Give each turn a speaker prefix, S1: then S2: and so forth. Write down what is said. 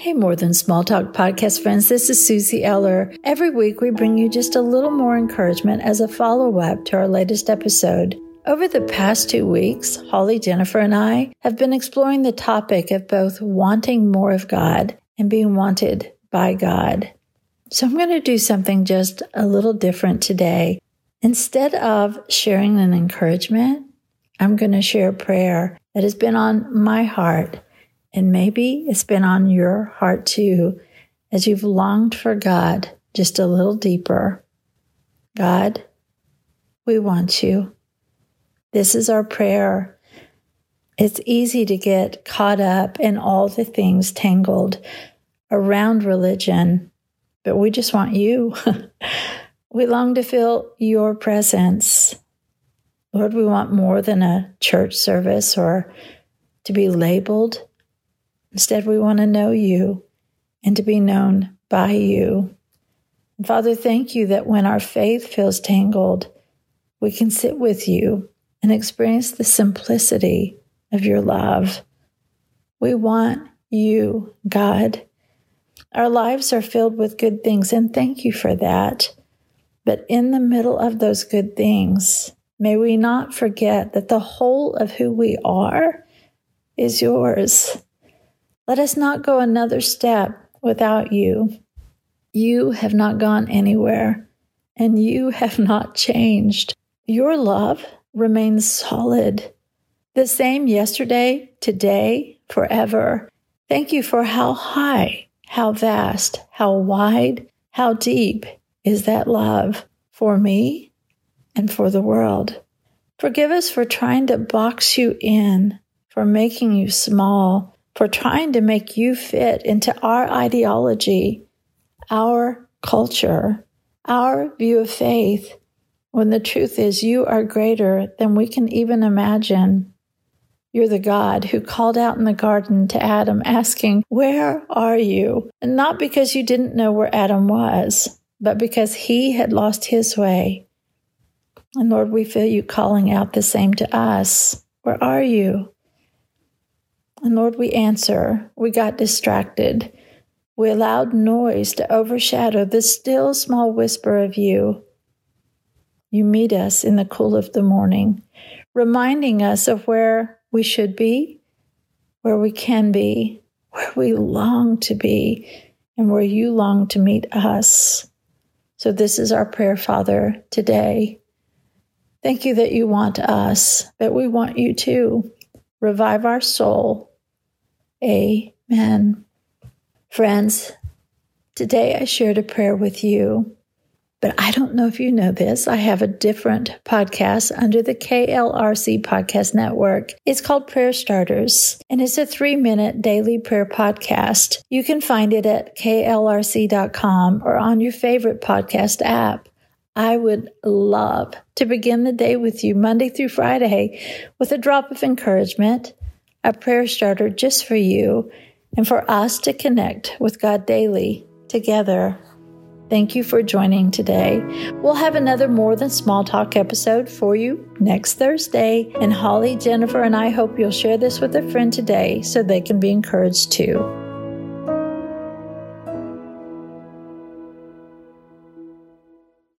S1: Hey, More Than Small Talk podcast friends, this is Susie Eller. Every week we bring you just a little more encouragement as a follow-up to our latest episode. Over the past 2 weeks, Holly, Jennifer, and I have been exploring the topic of both wanting more of God and being wanted by God. So I'm going to do something just a little different today. Instead of sharing an encouragement, I'm going to share a prayer that has been on my heart. And maybe it's been on your heart too, as you've longed for God just a little deeper. God, we want you. This is our prayer. It's easy to get caught up in all the things tangled around religion, but we just want you. We long to feel your presence. Lord, we want more than a church service or to be labeled. Instead, we want to know you and to be known by you. And Father, thank you that when our faith feels tangled, we can sit with you and experience the simplicity of your love. We want you, God. Our lives are filled with good things, and thank you for that. But in the middle of those good things, may we not forget that the whole of who we are is yours. Let us not go another step without you. You have not gone anywhere, and you have not changed. Your love remains solid, the same yesterday, today, forever. Thank you for how high, how vast, how wide, how deep is that love for me and for the world. Forgive us for trying to box you in, for making you small, for trying to make you fit into our ideology, our culture, our view of faith, when the truth is you are greater than we can even imagine. You're the God who called out in the garden to Adam asking, "Where are you?" And not because you didn't know where Adam was, but because he had lost his way. And Lord, we feel you calling out the same to us. Where are you? And Lord, we answer. We got distracted. We allowed noise to overshadow the still small whisper of you. You meet us in the cool of the morning, reminding us of where we should be, where we can be, where we long to be, and where you long to meet us. So this is our prayer, Father, today. Thank you that you want us, but we want you too. Revive our soul. Amen. Friends, today I shared a prayer with you, but I don't know if you know this. I have a different podcast under the KLRC Podcast Network. It's called Prayer Starters, and it's a 3-minute daily prayer podcast. You can find it at klrc.com or on your favorite podcast app. I would love to begin the day with you Monday through Friday with a drop of encouragement, a prayer starter just for you and for us to connect with God daily together. Thank you for joining today. We'll have another More Than Small Talk episode for you next Thursday. And Holly, Jennifer, and I hope you'll share this with a friend today so they can be encouraged too.